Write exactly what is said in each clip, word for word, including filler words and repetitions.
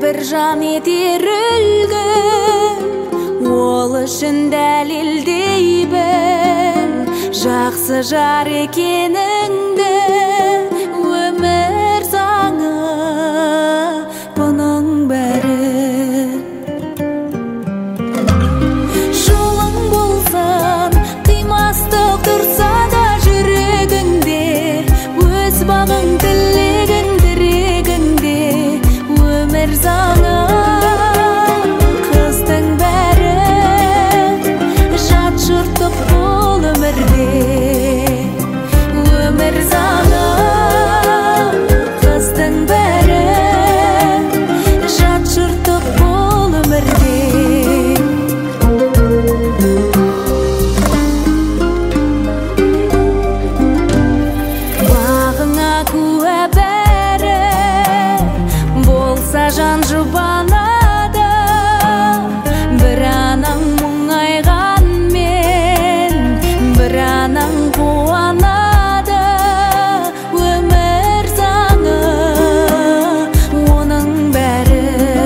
бір жан етер үлгі, ол үшін дәлелдей біл, жақсы жар екеніңді, өмір заңы бұның бәрі. Жолың болсын, қимастық тұрса да жүрегіңде, өз бағың тілегің тірегіңде, өмір заңы қыздың бәрі, жат жұрттық бұл өмірде. Өмір заңы қыздың бәрі, жат жұрттық бұл өмірде. Бағыңа куә бәрі болса жан жұбанады, бір анаң мұңайғанмен, бір анаң қуанады. Өмір заңы оның бәрі.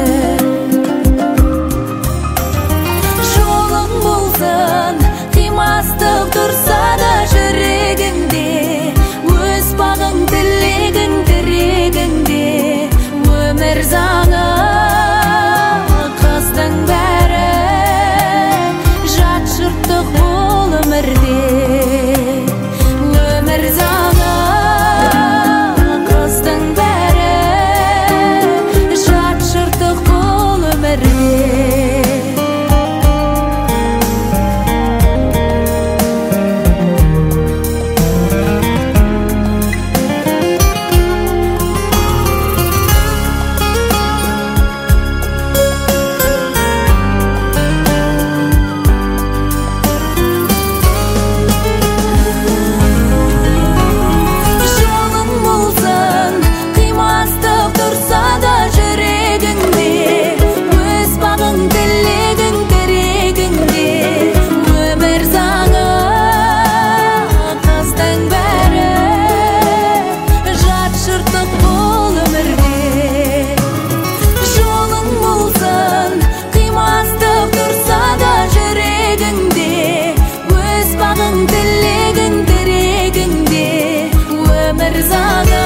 Жолың болсын, қимастық тұрса да жүрегіңде, өз бағың тілегің тірегіңде, өмір заңы қыздың бәрі, жат жұрттық бұл өмірде. Өмір заңы қыздың бәрі, жат жұрттық бұл өмірде. Жолың болсын, қимастық тұрса да жүрегіңде, өз бағың тілегің тірегіңде, өмір заңы қыздың бәрі, жат жұрттық бұл өмірде. Жолың болсын, қимастық тұрса да жүрегіңде, өз бағың тілегің тірегіңде, өмір заңы